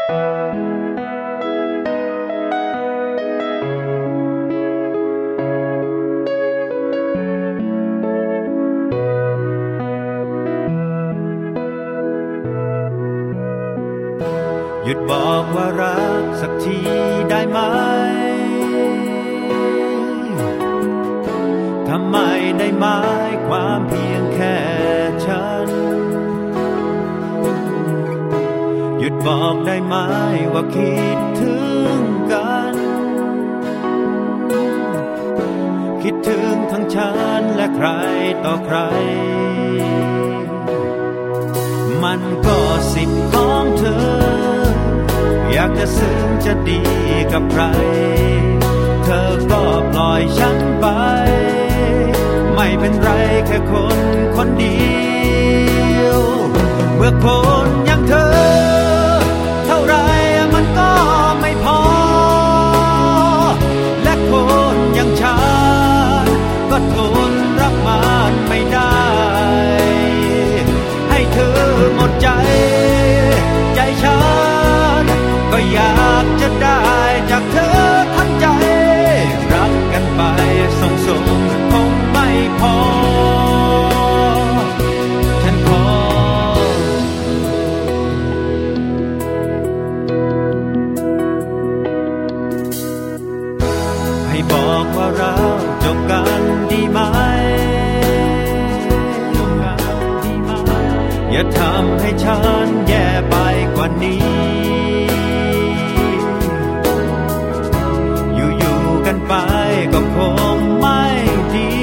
หยุดบอกว่ารักสักทีได้ไหมทำไมได้หมายความเพียงแค่ฉันหยุดบอกได้ไหมว่าคิดถึงกันคิดถึงทั้งฉันและใครต่อใครมันก็สิทธิ์ของเธออยากจะซึ้งจะดีกับใครเธอก็ปล่อยฉันไปไม่เป็นไรแค่คนคนเดียวเมื่อคนอย่างเธอเท่าไรมันก็ไม่พอและคนอย่างฉันก็ทนรับมันไม่ได้ให้เธอหมดใจใจฉันก็อยากจะได้จากเธอทั้งใจรักกันไปส่งคงไม่พอฉันขอให้บอกว่าเราจบกันดีไหมอย่าทำให้ฉันแย่ไปกว่านี้อยู่ๆกันไปก็คงไม่ดี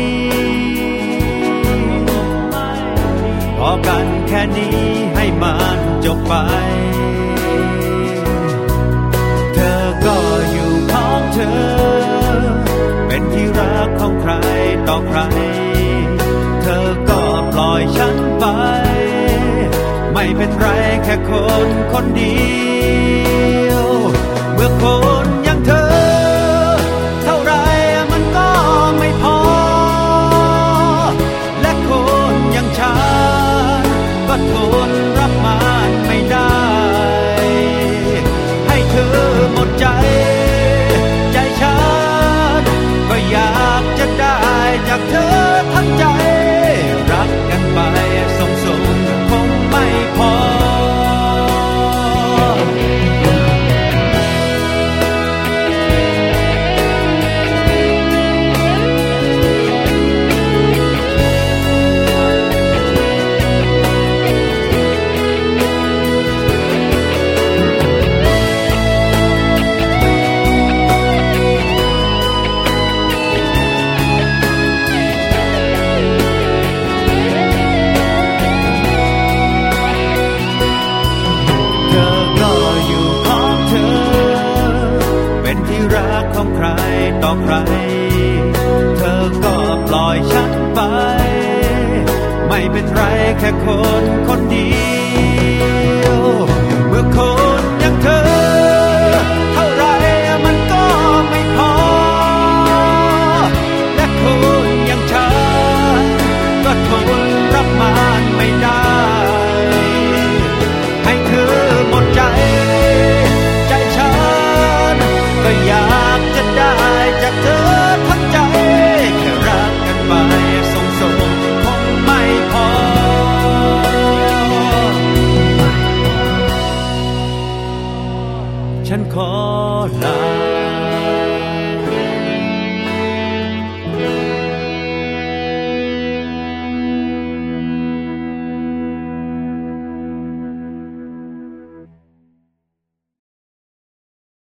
พอกันแค่นี้ให้มันจบไปเธอก็อยู่ของเธอเป็นที่รักของใครต่อใครเธอก็ปล่อยฉันไปไม่เป็นไรแค่คนคนเดียวเมื่อคนอย่างเธอเท่าไรมันก็ไม่พอและคนอย่างฉันก็ทนรับมันไม่ได้ให้เธอหมดใจใจฉันก็อยากจะได้จากเธอทั้งใจรักกันไปส่งคงไม่พอของใครต่อใครเธอก็ปล่อยฉันไปไม่เป็นไรแค่คนคนเดียวเมื่อคนอย่างเธอเท่าไรมันก็ไม่พอและคนอย่างฉันก็ทนรับมันไม่ได้ให้เธอหมดใจใจฉันก็อยากจะได้จากเธอทั้งใจแค่รักกันไปส่งคงไม่พอฉันขอลา